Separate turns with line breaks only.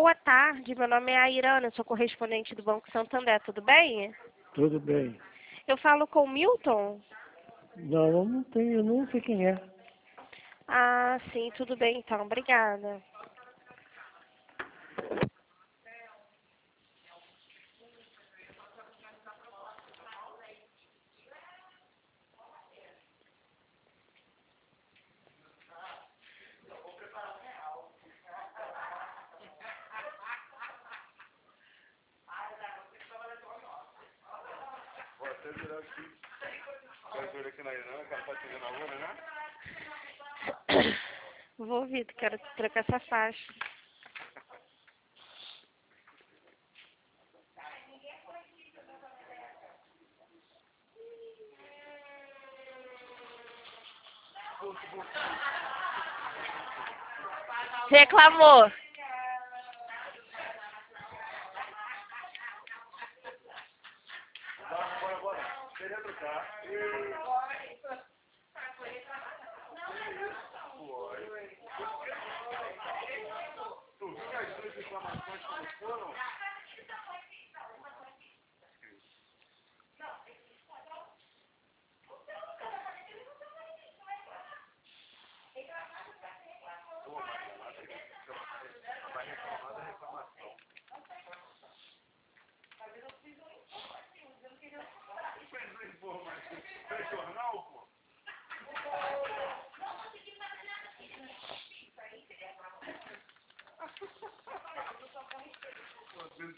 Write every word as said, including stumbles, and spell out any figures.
boa tarde. Meu nome é Airana, eu sou correspondente do Banco Santander. Tudo bem?
Tudo bem.
Eu falo com o Milton?
Não, eu não tenho, eu não sei quem é.
Ah, sim, tudo bem então. Obrigada.
Vou até virar aqui. Quero ver aqui na Irã, que ela tá tirando a hora, né?
Vou ouvir, quero trocar essa faixa. Reclamou.
Bora, bora, bora. Queria trocar. Tu viu que as duas reclamações como foram? Vai reclamar da reclamação. Mas eu fiz um informe, eu não queria... Fez um informe, fez jornal?